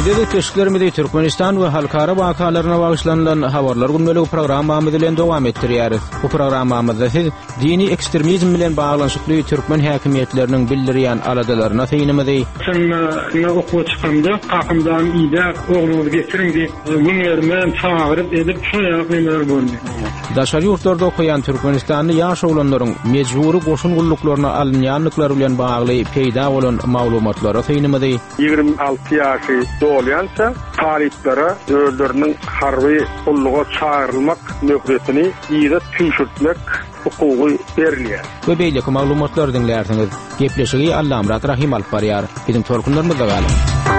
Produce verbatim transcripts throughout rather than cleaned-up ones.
Sizleri teşkilerimizi Türkmenistan ve halkara vakalarına bağışlanılan haberler günlük programmamız bilen devam ettirýäris. Bu programmamızda siz dini ekstremizm bilen bağlanşykly Türkmen häkimetleriniň bildirýän aladalaryna teýinimizi. Sen okuw çykanda kakymdan ýa oglumy getirin diýip günlerden çağırıp edip şoýa gynlar boldy. Daşary ýurtlarda okuyan Türkmenistanyň ýaş oglanlaryň mejburi goşun gulluklarına alınýanlyklary bilen bagly peýda bolan maglumatlara teýinimizi. ýygrimi alty ýaşy dolýansa taliplere özleriniň harby gulluga çağırylmak möhretini ýyda tünşürtmek hukuky berilýär. Bu beýleki maglumatlary dinlärsiňiz. Gepleşigi Allamrat Rahim alyp barýar. Bizim tolkunlarymyzda galyň.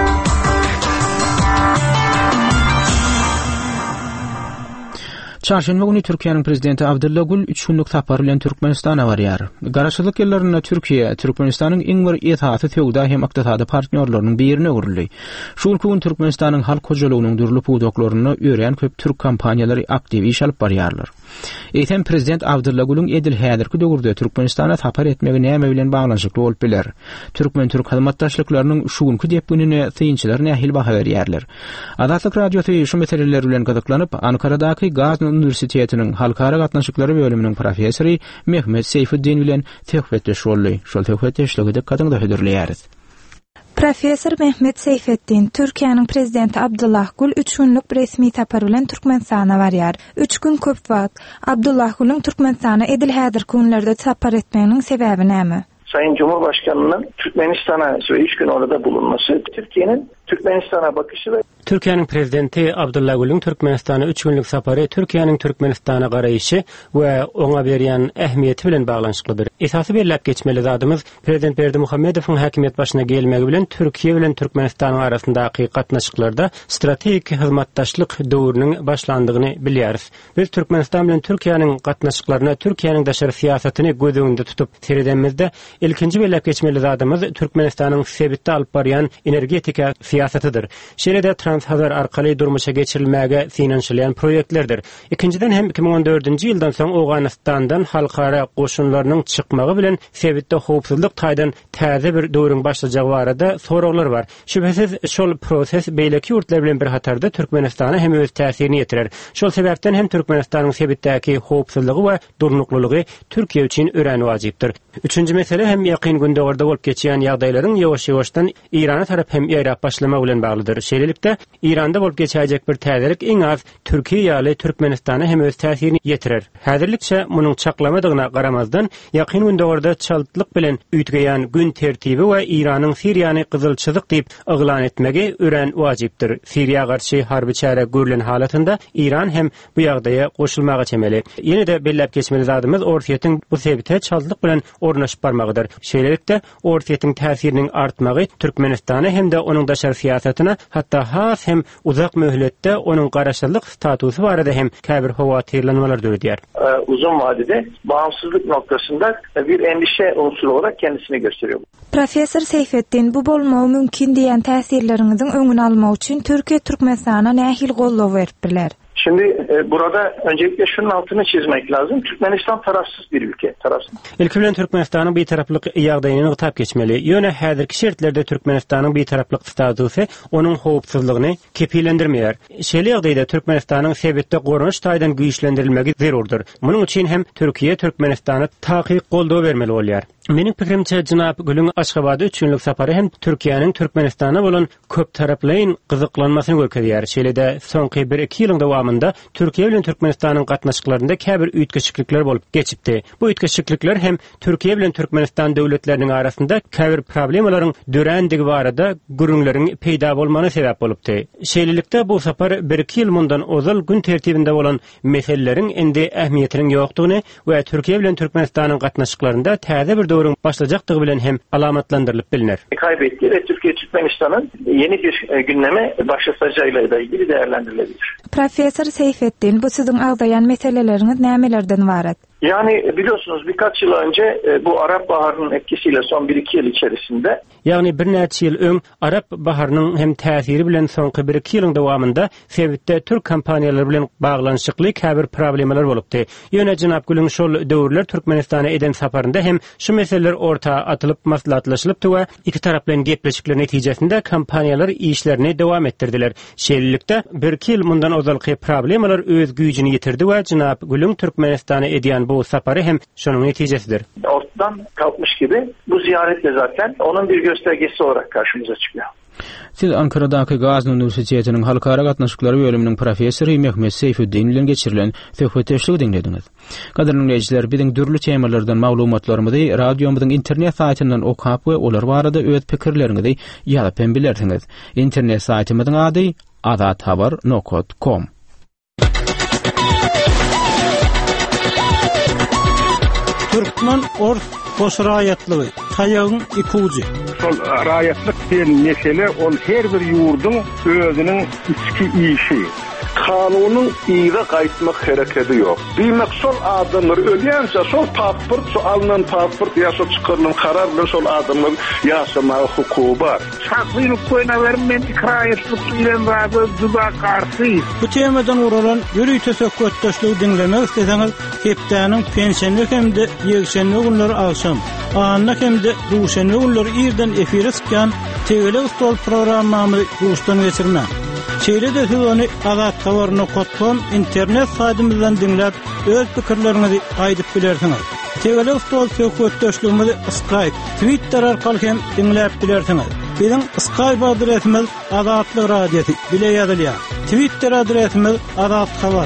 Çarşamba günü Türkiýanyň prezidenti Abdulla Gül üç günlük tapar bilen Türkmenistana barýar. Garaşylyk ýyllarynda Türkiýe, Türkmenistanyň iň bir ýetaty töwda hem ykdysady partnerleriň birine uruly. Şol gün Türkmenistanyň halk hojalygynyň dürlüp udoklaryny öýren köp türk kompaniýalary aktiw iş alyp barýarlar. Eýtem prezident Abdulla Gülüň edil häzirki döwürde Türkmenistana tapar etmegi näme bilen baglanşykly bolup biler. Türkmen türk hyzmatdaşlyklarynyň şu günkü depgunine synçylar nähil baha berýärler. Adatlyk radiosu şu meseleler bilen gazaklanyp Ankaradaky Gaz Üniversitetiniň halkara gatnaşyklary bölüminiň professory Mehmet Seyfuddin bilen töhbetdeş boldy. Şol töhbetdeşligide kadyňda hödürleýäris. Professor Mehmet Seyfuddin, Türkiýanyň prezidenti Abdullah Gül üç günlük resmi tapar bilen Türkmenistana barýar. üç gün köp wagt. Abdullah Gülüň Türkmenistana edil häzir günlerde tapar etmeginiň sebebi näme? Sayın Cumhurbaşkanı'nın Türkmenistan'a üç gün orada bulunması, Türkiye'nin Türkmenistan'a bakışı ve Türkiýanyň prezidenti Abdullah Gülüň Türkmenistan'a üç günlük sapary, Türkiýanyň Türkmenistan'a garaýyşy we oňa berýän ähmiýeti bilen baglanşyklydyr. Esasy belläp geçmeli zadymyz Prezident Berdimuhammedowyň häkimet başyna gelmegi bilen Türkiýe bilen Türkmenistanyň arasyndaky gatnaşyklarda strategik hyzmatdaşlyk döwrüniň başlandygyny bilýäris. Biz Türkmenistan bilen Türkiýanyň gatnaşyklaryna, Türkiýanyň daşary siýasatyny göz öňünde tutup seredemizde ilkinji belläp geçmeli zadymyz Türkmenistanyň sebitde alyp barýan energetika siýasatydyr. Şeýle-de Transhazar arkaly durmuşa geçirilmäge finansiýalyan proýektlerdir. İkinciden hem iki bin on dördünji ýyldan soň Awganistandan halkara goşunlarynyň çykmagy bilen sebitde howpsuzlyk taýdan täze bir döwrüň başlajak barada soraglar bar. Şüphesiz şol proses beýleki ýurtlar bilen bir hatarda Türkmenistana hem öz täsirini ýetirer. Şol sebäpden hem Türkmenistanyň sebitdäki howpsuzlygy we durnuklylygy Türkiýe üçin ören wajypdyr. Üçünji mesele hem ýakyn günde orada bolup geçýän ýagdaýlaryň ýewaş-ýewaşdan Irana tarap hem ýaýrap başlama bilen baglydyr. Şeýlelikde Iranda bolup geçäjek bir täzelik iň az Türkiýe ýaly Türkmenistana hem öz täsirini ýetirer. Häzirlikçe munyň çaklamadygyna garamazdan ýakyn günde orada çaltlyk bilen üýtgeýän gün tertibi we Iranyň Siriýany gyzyl çyzyk diýip yglan etmegi ören wajypdyr. Siriýa garşy harby çäre görülen halatynda Iran hem bu ýagdaýa goşulmagy çemeli. Ýene-de belläp geçmeli zadymyz Orsiýetiň bu sebite çaltlyk bilen ornaşyp barmagydyr. Şeýlelikde Orsiýetiň täsiriniň artmagy Türkmenistana hem de onuň daşary siýasatyna hatda has hem uzak möhletde onun garaşlyk statusy barada hem käbir howatyrlanmalar döwredýär. Ee, uzun vadede bağımsızlık noktasında bir endişe unsuru olarak kendisini gösteriyor. Professor Seyfuddin, bu bolmagy mümkin diýen täsirleriňiziň öňüni almak üçin Türkiýe Türkmenistana nähil gollaw beripdiler? Şimdi e, burada öncelikle şunun altını çizmek lazım. Türkmenistan tarafsız bir ülke. Tarafsız. Ilki bilen Türkmenistan'ın bir taraflık ýagdaýyny gatap geçmeli. Ýöne häzirki şertlerde Türkmenistan'ın bir taraflık statusy onun howpsuzlygyny kepilendirmeýär. Şeýle ýagdaýda Türkmenistan'ın sebitde gorunuş taýdan güýçlendirilmegi zerurdur. Munyň üçin hem Türkiýe Türkmenistana takyk goldaw bermeli bolýar. Meniň pikirimçe Jynap Gülüň Aşgabaty üç günlük sapary hem Türkiýanyň Türkmenistana bolan köp taraplyň gyzyklanmasyny görkezýär. Şeýle-de soňky bir iki ýylyň dowamında Türkiýe bilen Türkmenistanyň gatnaşyklarynda käbir üýtgeçiklikler bolup geçipdi. Bu üýtgeçiklikler hem Türkiýe bilen Türkmenistan döwletleriniň arasynda käbir problemlaryň dörendigi barada gürüňleriň peýda bolmagyna sebäp bolupdy. Şeýlelikde bu sapar bir iki ýyl mundan ozal gün tertibinde bolan meseleleriň endi ähmiýetiniň ýokdugyny we Türkiýe bilen Türkmenistanyň gatnaşyklarynda täze bir döwrüň başlajakdygy bilen hem alamatlandyrylyp bilinir. Kaybetti ve Türkiye Türkmenistan'ın yeni bir gündeme başlatacağıyla da ilgili değerlendirilebilir. Professor Seyfuddin, bu sizin agdayan meseleleriňiz nämelerden ibaret? Yani biliyorsunuz birkaç yıl önce e, bu Arap Baharı'nın etkisiyle son bir iki yıl içerisinde yani bir neçe yıl öň Arap Baharı'nın hem täsiri bilen soňky bir iki ýylyň dowamında sebitde Türk kompaniýalary bilen baglanşykly käbir problemler bolupdy. Ýöne Jynap Gülüň şol döwürler Türkmenistana eden saparynda hem şu meseleler ortağa atılıp maslahatlaşylypdy we iki tarap bilen gepleşikler netijesinde kompaniýalar işlerini dowam etdirdiler. Şeýlelikde bir iki ýyl mundan ozalky problemler öz güýjini ýitirdi we Jynap Gülüň Türkmenistana edýän bu sapary hem şonuň netijesidir. Ortadan kalkmış gibi bu ziyaretle zaten onun bir göstergesi olarak karşımıza çıkıyor. Siz Ankara'daki Gazi Üniversiteti'nin halkara gatnaşyklary bölüminiň professory Mehmet Seyfetdin bilen geçirilen söhbetleşigi dinlediniz. Gaderli dinleyijiler, biziň dürli temalardan maglumatlarymyzy radiomyzyň internet saytyndan okap we olar barada öz pikirleriňizi ýazyp hem bilersiňiz. Internet saytymyzyň ady azat habar nokta com. Türkmen orf boşrayatlygy, taýagyň iki uji. Sol raýatlyk diýen mesele ol her bir ýurdun özüniň içki işi. Kanunun ýyla gaýtmak hereketi ýok. Diýmek sol adamlar ölýänse sol pasport, sol alınan pasport ýa sol çykyrylan karar bilen sol adamlar ýaşamagy hukuky bar. Şahsylyk goýna bermen kraýatlyk bilen bazı duba garşy. Bu temadan uralan ýürüýte söhbetdeşligi dinlemek isteseňiz, hepdeniň pensiýany hemde ýekşenli günleri akşam, anna hemde duşenli günleri ýerden efire çykan Tegele stol programmamy guşdan geçirme. Şeýle de siz ony azat habar nokta com internet saýtymyzdan dinläp öz pikirleriňizi aýdyp bilersiňiz. Tegele stol söhbetdeşligimizi Skype, Twitter arkaly hem dinläp bilersiňiz. Biziň Skype adresimiz Azatlyk Radiosi bile ýazylýar. Twitter adresimiz Azat Habar.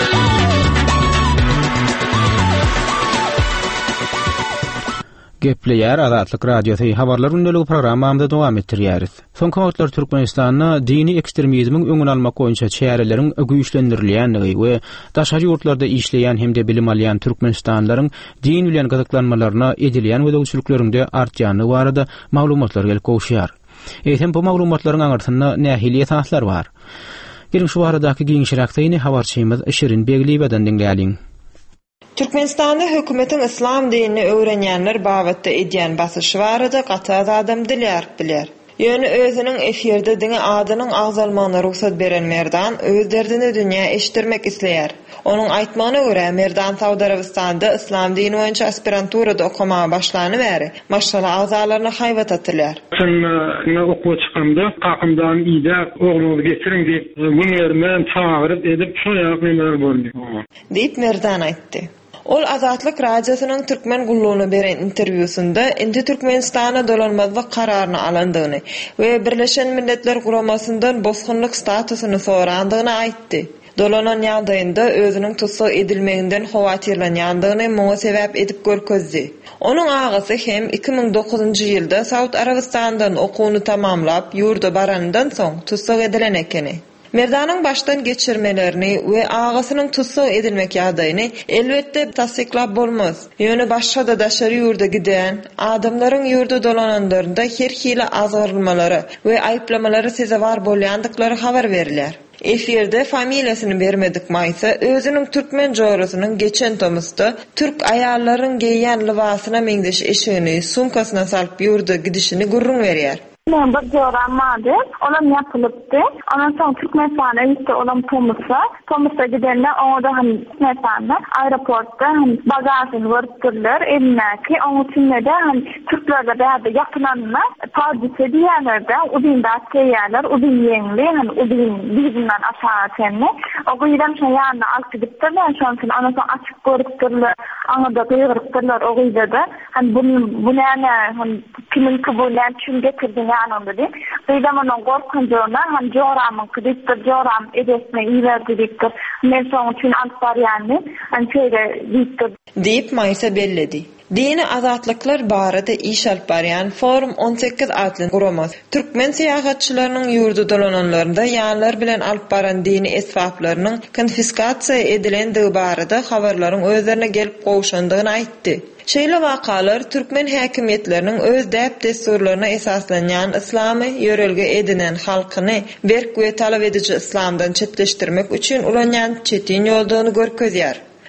Gepleýär Azatlyk Radiosi habarlar gündäligi programmamyzda dowam etdirýäris. Soňky wagtlar Türkmenistanda dini ekstremizmiň öňüni almak boýunça çäreleriň güýçlendirilýänligi we daşary ýurtlarda işleýän hemde bilim alýan türkmenistanlaryň din bilen gazaklanmalaryna edilýän wedagçylyklarynda artýany barada maglumatlar gelip gowşýar. Eýsem bu maglumatlaryň aňyrtynda nähili esaslar bar. Gelin şu baradaky giňişirakdyny habarçymyz Şirin Beglibeden dinläýäliň. Türkmenistanda hökümetiň islam dinini öwrenýänler babatda edýän basyşy barada gaty adam dilýär biler. Ýöne özüniň efirde diňe adynyň agzalmagyna ruhsat beren Merdan öz derdini dünýä eşitdirmek isleýär. Onuň aýtmagyna görä Merdan Saudi Arabistanda islam dini boýunça aspiranturada okumagy başlany bäri maşala agzalaryna haýbat atylýar. Sen ne okuw çykanda kakymdan ýa ogluny getirin diýip günlerden çağırıp edip şu ýagdaýlar boldy. Diýip Merdan aýtdy. Ol Azatlyk Radiosynyň türkmen gullugyna beren interwýusunda indi Türkmenistana dolanmazlyk kararyny alandygyny we Birleşen Milletler Guramasyndan bosgunlyk statusyny sorandygyny aýtdy. Dolanan ýagdaýynda özüniň tutsak edilmeginden howatyrlanýandygyny muňa sebäp edip görkezdi. Onuň agasy hem iki ming dokuzunçy ýylda Saudi Arabistandan okuwny tamamlap ýurda barandan soň tutsak edilen ekeni. Merdanyň başdan geçirmelerini we agasynyň tutsak edilmek ýagdaýyny elbetde tasdiklap bolmaz. Ýöne başga da daşary ýurda giden adamlaryň ýurda dolananlarynda her hili azarlmalary we aýplamalary sezewar bolýandyklary habar berilýär. Efirde familiýasyny bermedik maýsa özüniň türkmen jorasynyň geçen tomusda türk aýallaryň geýýän libasyna meňdeş eşigini sumkasyna salyp ýurda gidişini gurrun berýär. Ben bir joram vardı. Olam yapılıptı. Ondan sonra Türkmenistan'a işte olam Tomus'a. Tomus'a gidenler orada hani Türkmenistan'da aeroportta hani bagajını vurtturlar elinaki. Onun için de hani Türklerle beraber yakınanlar pardüse diyenlerde udinda askeriyeler, udin yengli hani udin birbirinden aşağı atenli. O günden şey yanına alt gidiptirler. Şu an için ondan sonra açık görüptürler. Anada kıyırıptırlar o günden de. Hani bunun bu ne hani kimin kabullen çün getirdiğini anında değil. Kıydamanın korkuncuğuna hani coramın kıdiktir, coram edesine ilerlediktir. Men son için antipar yani. Hani şöyle diktir. Deyip Maysa belledi. Dini azatlyklar barada iş alyp barýan Forum on sekiz adly guramas türkmen syýahatçylarynyň ýurdu dolananlarynda ýanlar bilen alyp baran dini esbaplarynyň konfiskasiýa edilendigi barada habarlaryň özlerine gelip gowşandygyny aýtdy. Şeýle wakalar türkmen häkimetleriniň öz däp desturlaryna esaslanýan islamy ýörelge edinen halkyny berk we talap ediji islamdan çetleşdirmek üçin ulanýan çetin ýoldugyny görkezýär.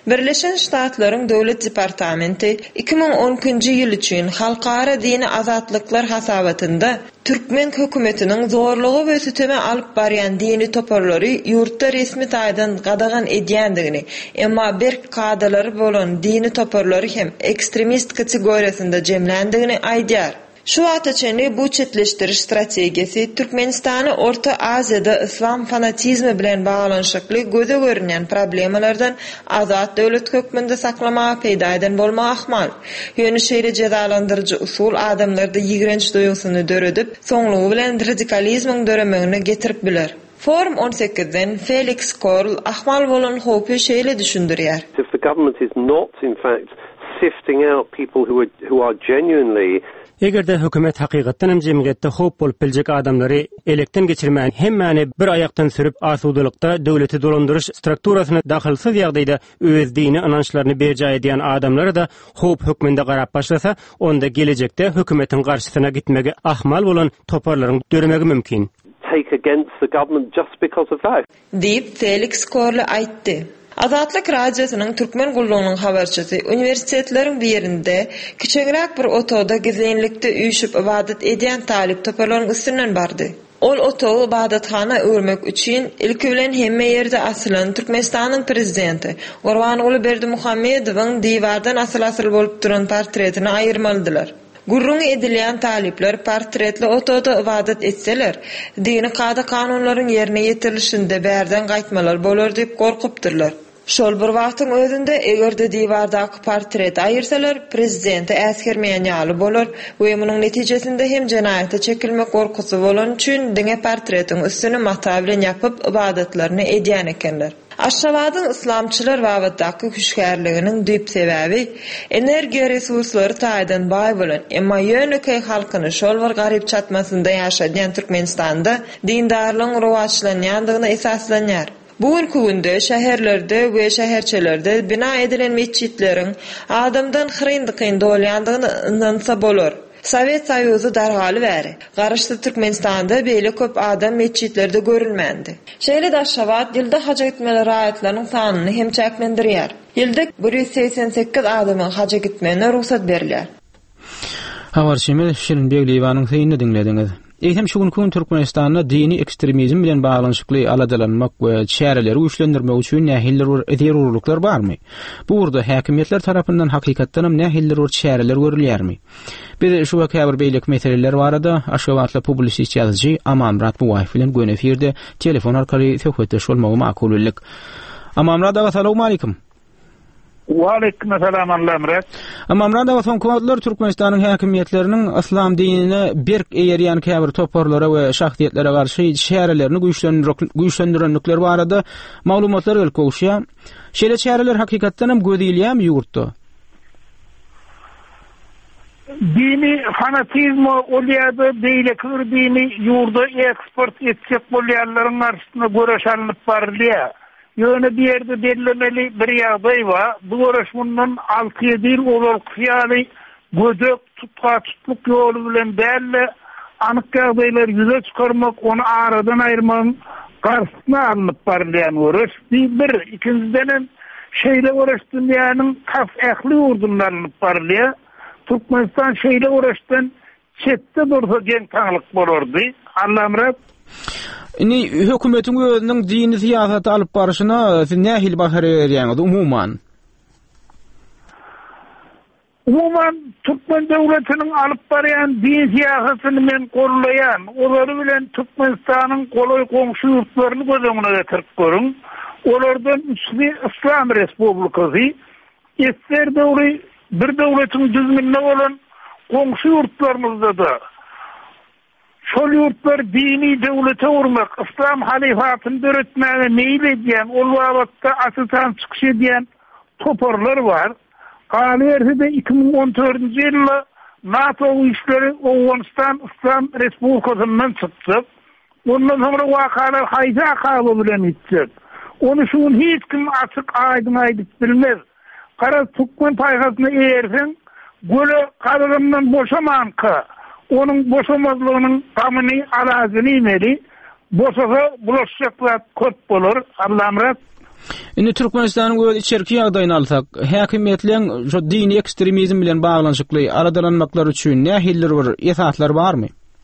Birleşen Ştatlaryň Döwlet Departamenti iki bin onunçy ýyl üçin halkara dini azatlıklar hasabatynda Türkmen hökümetiniň zorlugy we süteme alyp barýan dini toparlary ýurtda resmi taýdan gadagan edýändigini, emma bir kadalary bolan dini toparlary hem ekstremist kategoriýasynda jemlendigini aýdýar. Şu ataçeni bu çetleştiriş strategiyasi Türkmenistany Orta Aziýada islam fanatizmi bilen baglanyşykly göze görünen problemalardan azat döwlet hökmünde saklamaga peýda eden bolmagy ahmal. Ýöne şeýle jazalandyrjy usul adamlarda ýigrenç doýgusyny döredip, soňlugy bilen radikalizmiň döremegine getirip biler. Forum on sekizden Felix Korl ahmal bolan hopy şeýle düşündirýär. If the government is not in fact sifting out people who are who are genuinely Egerde hökümet hakykatdan hem jemgyýetde hop bolup biljek adamlary elekden geçirmän hemmäni bir aýakdan sürüp asudylykda döwleti dolandyrış strukturasyna dahylsyz ýagdaýda öz dini inançlaryny berjä edýän adamlara da hop hökmünde garap başlasa, onda gelecekde hökümetiň garşysyna gitmegi ahmal bolan toparlaryň döremegi mümkin. Take against the government just because of that. Deyip Felix Korle aýtdy. Azatlyk radiosynyň türkmen gullugynyň habarçysy universitetlerin birinde kiçiňrek bir otoda gezenlikde üýşüp ibadat edýän talip toparlaryň üstünden bardy. Ol oto ibadathana örmek üçin ilki bilen hemme ýerde asylan Türkmenistanyň prezidenti Gurbanuly Berdimuhammedowyň diwardan asyl-asyl bolup duran portretini aýyrmalydylar. Gurrun edilýän talipler portretli otoda ibadat etseler, dini kada kanunlaryň ýerine ýetirilişinde bärden gaýtmalar bolar diýip gorkupdyrlar. Şol bir wagtyň özünde egerde diwardaky portret aýyrsalar, prezidenti äsgermeýän ýaly bolar we munyň netijesinde hem jenaýata çekilmek gorkusy bolan üçin diňe portretiň üstüne mata bilen ýapyp ibadatlaryny edýän ekenler. Aşgabatyň islamçylar wagtdaky güýçgärliginiň düýp sebäbi energiýa resurslary taýdan baý bolan, emma ýönekay halkyny şol bir garyp çatmasynda ýaşaýan Türkmenistanda dindarlygyň rowatlanýandygyna esaslanýar. Bugünkü günde şäherlerde we şäherçelerde bina edilen meçitleriň adamdan hyryndykyň dolýandygyny inansa bolar. Sovet Soýuzy dargaly bäri. Garaşdy Türkmenistanda beýle köp adam meçitlerde görülmendi. Şeýle Aşgabat dilde haja gitmeleri aýatlarynyň sanyny hem çäklendirýär. Ýylda bir ýüz seksen sekiz adamyň haja gitmegine ruhsat berilýär. Habarçymy Şirin Begliyewanyň synyny dinlediňiz. Eýsem şu günkü Türkmenistanda dini ekstremizm bilen baglanyşykly aladalanmak we çäreleri güýçlendirmek üçin nähiller we zerurluklar barmy? Bu urda häkimetler tarapyndan hakykatdan hem nähiller we çäreler görülýärmi? Bir şu wakaýa bir beýlik meseleler barada Aşgabatly publisist ýazgyjy Amamrat Buwaýew bilen göne efirde telefon arkaly söhbetleşip bolmagy makul. Amamrat, assalamu alaykum. Waalaikum assalam Amamrat. Amamrat, son kodlar Türkmenistanyň häkimetleriniň islam dinine berk eýerýän käbir toparlara we şahsiýetlere garşy şäherlerini güýçlendirenlikler barada maglumatlar gelip goşýar. Şeýle şäherler hakykatdan hem gödilýärmi ýurtda? Dini fanatizmi olýardy, beýle kür dini ýurda eksport etjek bolýanlaryň garşysyna göreş alınıp barylýar. Ýöne bir ýerde bellemeli bir ýagdaý bar. Bu görüşmünden altı ýedi ýyl olal kyýaly gödök tutga tutluk ýoly bilen bälle anyk ýagdaýlar ýüze çykarmak, onu aradan aýyrmagyň garşysyna alınıp barylýan görüş. Bir ikinciden şeýle görüş dünýäniň kaf ähli ýurdundan alınıp barylýar. Türkmenistan şeýle görüşden çetde dursa gen taňlyk bolardy. Anlamrat. Ini hökümetiň özüniň dini siýasaty alyp barşyna nähil bahar berýär umuman? Umuman Türkmen döwletiniň alyp barýan din siýasatyny men gorlaýan, olary bilen Türkmenistanyň golay goňşy ýurtlaryny gözeňine getirip görüň. Olardan üçli İslam Respublikasy, esler döwri bir döwletiň düzgünde bolan goňşy ýurtlarymyzda da şol ýurtlar dini döwlete urmak, İslam halifatyny döretmäge meýil edýän, ol wagtda asytan çykyş edýän toparlar bar. Galeride iki bin on dördünçi ýylda NATO güýçleri Awganistan İslam Respublikasynyň çykdy. Ondan sonra wakalar haýda kaby bilen itjek. Onu şuň hiç kim açyk aýdyn aýdyp bilmez. Kara Türkmen paýgasyna eýersen, göle kadrymdan boşamanka, onun boşamazlığının tamını alazyny meri, boşasa bulaşacaklar köp bolur. Amamrat. Indi Türkmenistanyň öz içerki ýagdaýyny alsak, häkimetliň şu dini ekstremizm bilen baglanşykly aradalanmaklar üçin nähiller bir esaslar barmy?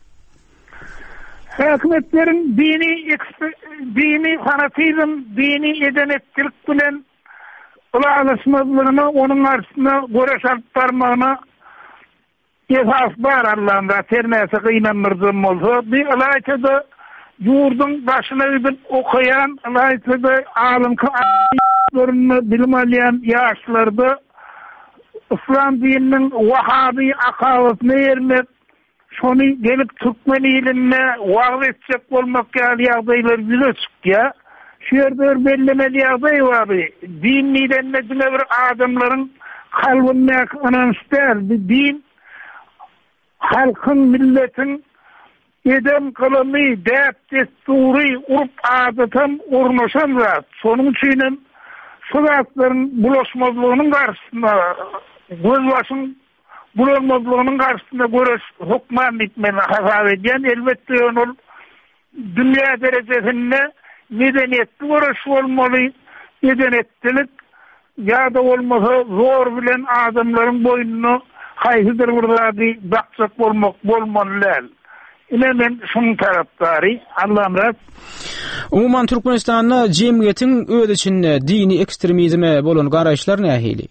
Häkimetlerin dini dini fanatizm, dini edenetçilik bilen ulaşmagyny onuň arasynda göreş alyp barmagyna esas bar Allah'ın termesi kıynanmırdım olsa bir alayçada yurdun başına gidip okuyan alayçada alimlerini bilim alayan yaşlarda İslam dininin Vahabi akavatını yermek şonu gelip Türkmen iline vaaz edecek olmak yağdaylar bize çıkıyor. Şu yerde bellemeli yağday var. Din nidenmesine bir adamların kalbine ananstır. Din halkın, milletin edem kılımı, dert, desturi, urp adetim urnaşan zat. Sonun içinin şu zatların bulaşmazlığının karşısında, gözbaşın bulaşmazlığının karşısında görüş hukman bitmeni hasap ediyen, elbette onun dünya derecesinde medeniyetli görüş olmalı, medeniyetlilik ya da olmasa zor bilen adamların boynunu haysidir burada bir baksak olmak bolmalılar. Yine men şunun taraftarı, Allah'ım razı. Umuman Türkmenistan'da cemiyetin öz içinde dini ekstremizme bolan garaşlar nähili?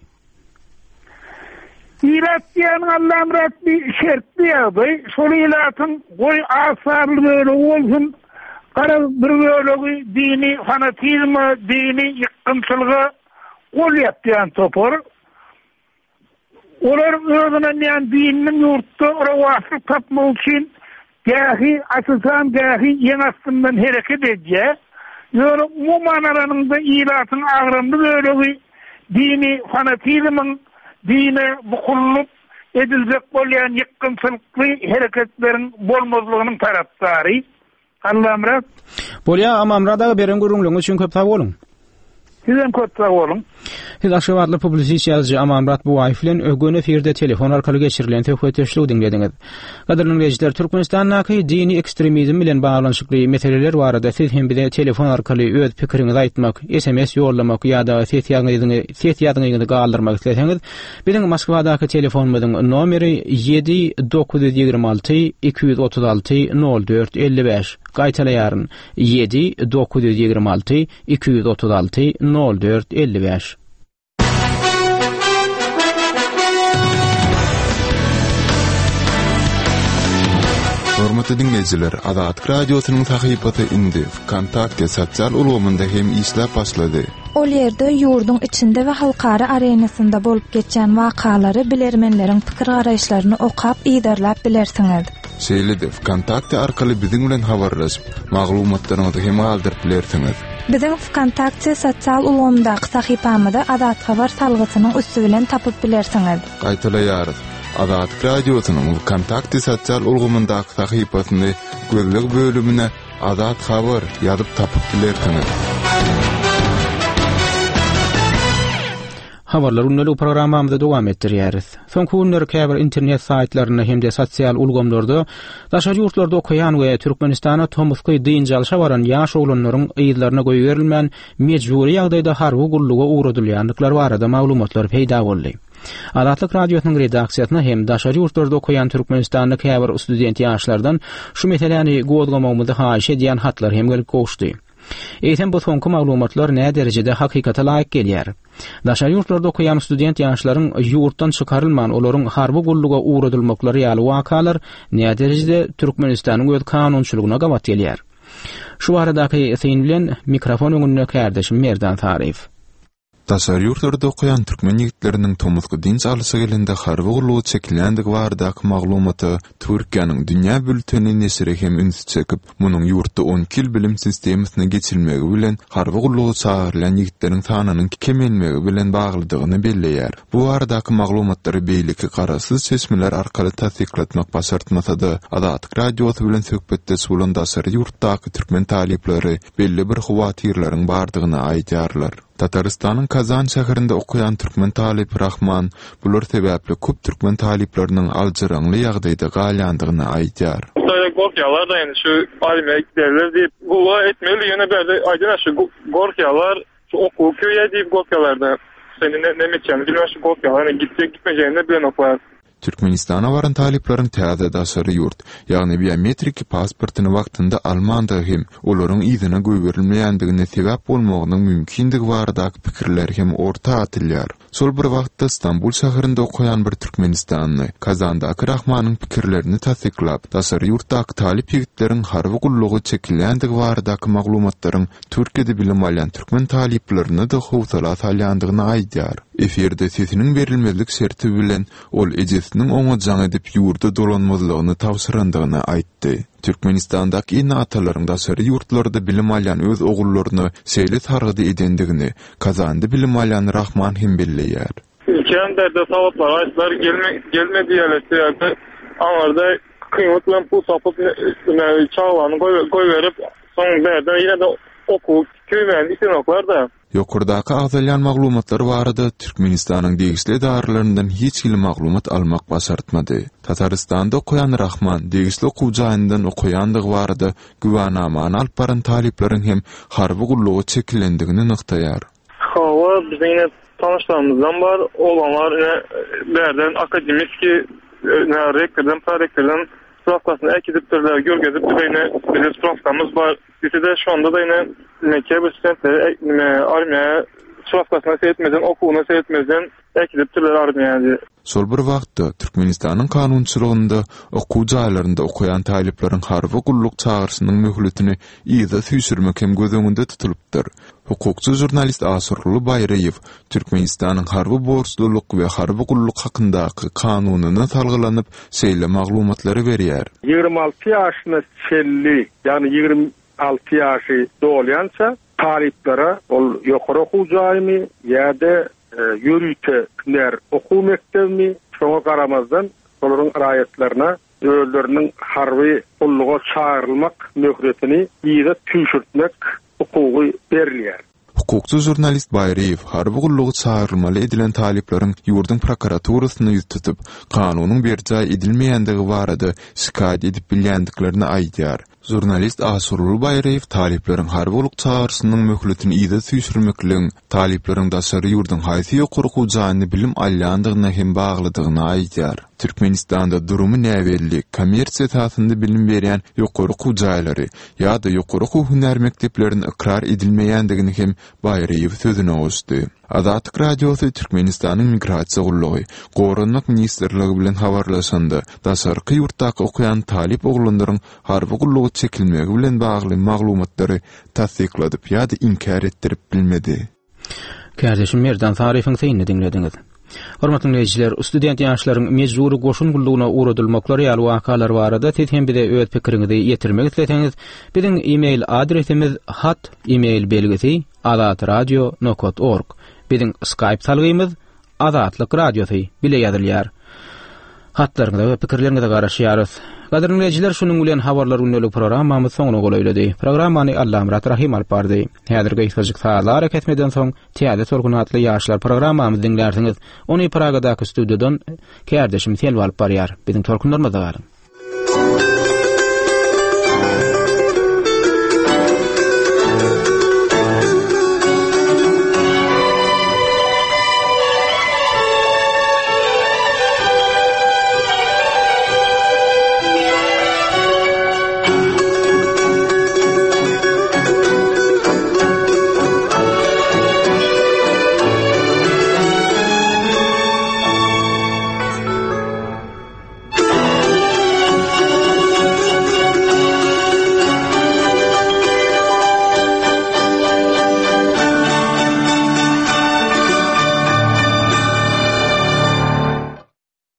İlat diyen Allah'ım razı bir şertli yaday. Şol ilatın koy asarlı böyle olsun. Kara bir böyle dini fanatizma, dini yıkkınçılığı ol yaptıyan topor. Olar özünen yani dininin yurtta oraya vasıf tapmak için gahi asılsan gahi yen aslından hareket edecek. Yani umuman aranında ilatın ağrında böyle bir dini fanatizmin dine bukullup edilecek olayan yıkkınçılıklı hareketlerin bolmazlığının taraftarı. Allah'ım razı. Bolya amamrada beren görünlüğün için köp sağ olun. Sizden köp sağ olun. Siz Aşgabatly publisist ýazgy Amamrat Buwaýew bilen ögün efirde telefon arkaly geçirilen töhfetleşlik dinlediňiz. Gaderly dinleýijiler, Türkmenistanyň dini ekstremizm bilen baglanşykly meseleler barada siz hem bize telefon arkaly öz pikiriňizi aýtmak, S M S ýollamak ýa-da ses ýazyňyzy ses ýazyňyzy galdyrmak isleseňiz, biziň Moskwadaky telefonumyzyň nomeri yedi dokuz yüz ýygrimi alty iki yüz otuz alty nol dört elli beş. Gaýtalaýaryn yedi dokuz yüz ýygrimi alty iki yüz otuz alty nol dört elli beş. Hormatly dinleýijiler, Azatlyk radiosynyň tahypaty indi Kontakte sosial ulgamynda hem işläp başlady. Ol ýerde ýurdun içinde we halkara arenasynda bolup geçen wakalary bilermenleriň pikir garaýşlaryny okap ýydarlap bilersiňiz. Şeýle-de Kontakte arkaly biziň bilen habarlaşyp, maglumatlaryňyzy hem aldyryp bilersiňiz. Biziň Kontakte sosial ulgamyndaky sahypamyda Azat habar salgysynyň üstü bilen tapyp bilersiňiz. Gaýtalaýarys. Azatlyk radiosynyň Kontakte sosial ulgamyndaky sahypasyny gözleg bölümine Azat habar ýazyp tapyp bilersiňiz. Habarlar unnulu programamyzda dowam etdirýäris. Soňky günler käbir internet saýtlaryna hemde sosial ulgamlarda daşary ýurtlarda okuyan we Türkmenistana tomusky din jalşa baran ýaş oglanlaryň ýyllaryna goýup berilmän mejburi ýagdaýda harby gulluga uğradylýanlyklar barada maglumatlar peýda boldy. Azatlyk radiosynyň redaksiýasyna hem daşary ýurtlarda okuyan Türkmenistanyň käbir student ýaşlardan şu meseleni gowdgamagymyzy haýyş edýän hatlar hem gelip goşdy. Eýtem bu soňky maglumatlar nä derejede hakykata laýyk gelýär. Daşary ýurtlarda okuyan student ýaşlaryň ýurtdan çykarylman, olaryň harby gulluga uğradylmaklary ýaly wakalar nä derejede Türkmenistanyň öz kanunçylygyna gawat gelýär. Şu baradaky eýin bilen mikrofon öňünde kärdeşim Merdan Tarif. Daşary ýurtlarda okuyan türkmen ýigitleriniň tomusky din çalysy gelende harby gullugy çekilendigi baradaky maglumaty Türkiýanyň dünýä bülteni nesiri hem üns çekip, munyň ýurtda on iki ýyl bilim sistemasyna geçilmegi bilen harby gullugy çağırılan ýigitleriň sanynyň kemelmegi bilen baglydygyny belleýär. Bu baradaky maglumatlary beýleki garasyz seçmeler arkaly tasdiklatmak başartmasa-da, Azatlyk radiosy bilen söhbetde sulan daşary ýurtdaky türkmen talipleri belli bir howatyrlaryň bardygyny aýdýarlar. Tataristanyň Kazan şäherinde okuyan türkmen talip Rahman bular sebäpli köp türkmen talipleriniň aljaranly ýagdaýda galýandygyny aýdýar. Gorkyalar da yani şu alimek derler diye gulluğa etmeli yine böyle aydın şu gorkyalar okul köye deyip kopyalarda. Senin ne, ne meçen bilmem kopyalar. Yani gidecek gitmeyeceğini bilen oklar. Türkmenistana varan taliplerin täze dasary yurt, ýagny biometrik pasportyny wagtynda almandy hem olaryň ýzyna göwerilmeýändigine sebäp bolmagynyň mümkindigi barada pikirler hem orta atylýar. Sol bir wagtda Istanbul şäherinde okuyan bir Türkmenistanly Kazanda Akrahmanyň pikirlerini tasdiklap, dasary ýurtdaky talip ýigitleriň harby gullugy çekilýändigi baradaky maglumatlaryň Türkiýede bilim alýan türkmen taliplerini de howsala salýandygyny aýdýar. Eferde sesiniň berilmezlik şerti bilen ol ejesiniň oňa jaň edip ýurda dolanmazlygyny tawsyrandygyny aýtdy. Türkmenistandaky ýene atalaryň dasary ýurtlarda bilim alýan öz ogullaryny seýle targydy edendigini Kazandy bilim alýan Rahman hem belleýär. Ülkenin derde savaplar, aýtlar gelme gelmedi ýaletdi. Aňarda kıymet bilen pul sapyp çağlany goý berip, soň derden ýene de okul köýmän islenoklar da. Ýokurdaky agzalyan maglumatlar barada Türkmenistanyň degisli darlaryndan hiç hili maglumat almak başartmady. Tataristanda okuyan Rahman degisli okuwjagyndan okuyandygy barada güwanamany alyp baran talipleriň hem harby gullugy çekilendigini nyktaýar. Hawa bizden tanışlarımızdan var, olanlar nereden akademiki rektörden, prorektörden spravkasını ekidiptirler, görgezip beyne bizim spravkamız var. Bizi de şu anda da yine mektep studentleri armiyaya spravkasına seyretmeden, okuğuna seyretmeden ekidiptirler armiyaya. Sol bir wagtda Türkmenistanyň kanunçylygynda okuw jaýlarynda okuyan talipleriň harby gulluk çağrısynyň möhletini ýa-da süýsürmek hem gözüňde tutulypdyr. Hukukçy jurnalist Asurly Bayraýew Türkmenistanyň harby borçluluk we harby gulluk hakyndaky kanunyny talgylanyp seýle maglumatlary berýär. ýygrimi alty ýaşyna çelli, ýani ýygrimi alty ýaşy dolýança taliplere ol ýokary okuw jaýymy ýa-da yürütüler okuw mektebini şoňa garamazdan olaryň raýatlaryna özleriniň harby gulluga çağrylmak möhretini ýa-da tüýşürtmek hukugy berilýär. Hukukçy jurnalist Bayraýew harby gullugy çağrylmaly edilen talipleriň ýurdun prokuraturasyny ýüztutup, kanunyň berjä edilmeýändigi barada şikaýet edip bilýändiklerini aýdýar. Jurnalist Asurly Bayraýew talipleriň harby gullugy çağrısynyň möhletini ýa-da süýsürmekligiň talipleriň dasary ýurdun haýsy ýokary okuwjagny bilim alýandygyna hem baglydygyny aýdýar. Türkmenistanda durumy näwelli, kommersiýa täsirinde bilim berýän ýokary okuwjaýlary ýa-da ýokary okuw hünär mekdepleriniň ikrar edilmeýändigini hem Bayraýew sözüne goşdy. Azatlyk radiosy Türkmenistanyň migrasiýa gullugy, Gorunluk ministrligi bilen habarlaşanda, dasarky ýurtdaky okuyan talip oglanlaryň harby gullugy çekilmegi bilen bagly maglumatlary tasdikladyp ýa-da inkar etdirip bilmedi. Kardeşim Merdan Tarifiň seýini dinlediňiz. Hormatly dinleýijiler, student ýaşlaryň mejburi goşun gullugyna uğradylmaklary ýaly wakalar barada siz hem bize öz pikiriňizi ýetirmek isleseňiz, biziň e-mail adresimiz hat e-mail belgisi azat radio nokta org. Biziň Skype salgymyz Azatlyk Radiosy bile ýazylýar. Hatlaryňyza we pikirleriňize garaşýarys. Gaderli dinleýijiler, şunuň bilen habarlar günnelik programmamyz soňuna golaýlady. Programmany Allah Murat Rahim alyp bardy. Häzirki ýetmişlik saatlar eketmeden soň täze sorgunatly ýaşlar programmamyzy dinlersiňiz. Ony Pragadaky studiodan kardeşim Selwa alyp barýar. Biziň torkunlarymyza garyn.